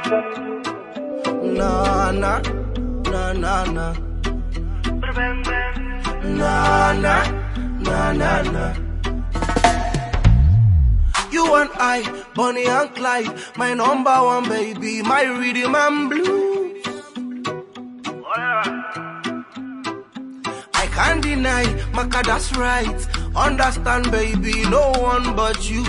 Na na na na na. Na na na na na. You and I, Bonnie and Clyde, my number one baby, my rhythm and blues. I can't deny, Maka, that's right. Understand, baby, no one but you.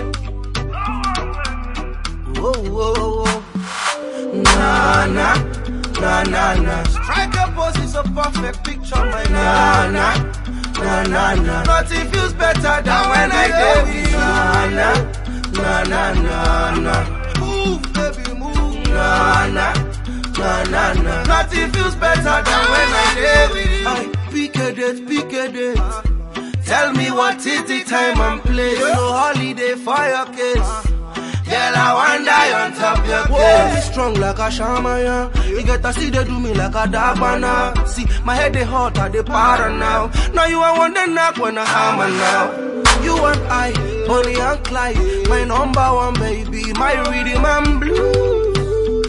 Whoa, whoa, whoa. Na na na na na. Striker pose is a perfect picture, my na na na na na. Nothing feels better than when I go with you. Na na na na. Move, baby, move. Na na na na na. Nothing feels better than when I go with you. Pick a date. Tell me what is the time and place. No holiday for your case. Girl, I want die on top your case. Whoa, strong like a shaman. You get to see they do me like a dabana. See, my head they hot, I they para now. Now you I want the knock when I hammer now. You and I, Bonnie and Clyde, my number one baby, my rhythm and blues.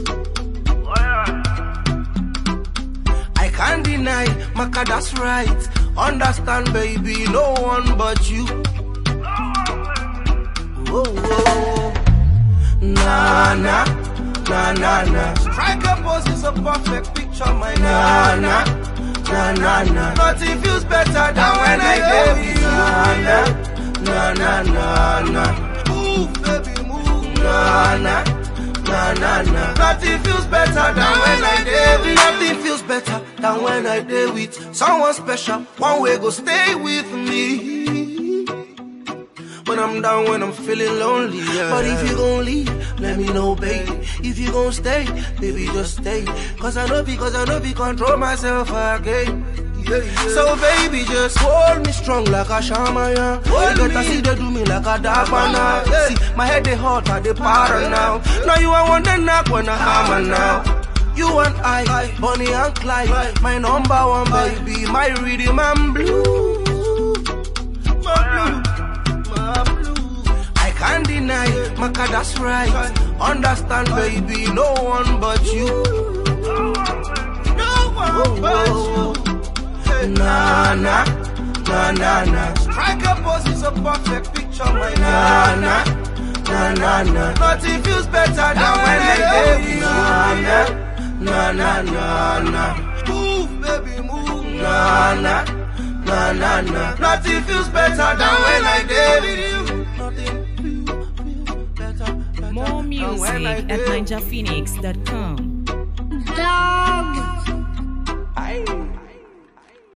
I can't deny, Maka, that's right. Understand, baby, no one but you. Whoa, whoa. Na na na na na. Striker pose is a perfect picture, my na na na na na. Nothing feels better than when I go with you. Na na na na. Move, baby, move. Na na na na na. Nothing feels better than when I go with you. Nothing feels better than when I go with someone special. One way go stay with me. When I'm down, when I'm feeling lonely, yeah. But if you gon' leave, let me know, baby. If you gon' stay, baby, just stay. Cause I know control myself again. Yeah, yeah. So baby, just hold me strong like a shaman, yeah. You gotta see they do me like a dabana. Yeah. See, my head they hot, I they para now. Now you I want the knock when I hammer now. You and I, Bonnie and Clyde, my number one baby, my rhythm and blues. Can't deny, Maka, that's right. Understand, baby, no one but you. No one but you. Na na na na na. Striker pose is a perfect picture, my na na na na na. Nothing feels better than when I go with you. Na na na na. Move, baby, move. Na na na na na. Nothing feels better than when I go with you. More music at ninjaphoenix.com.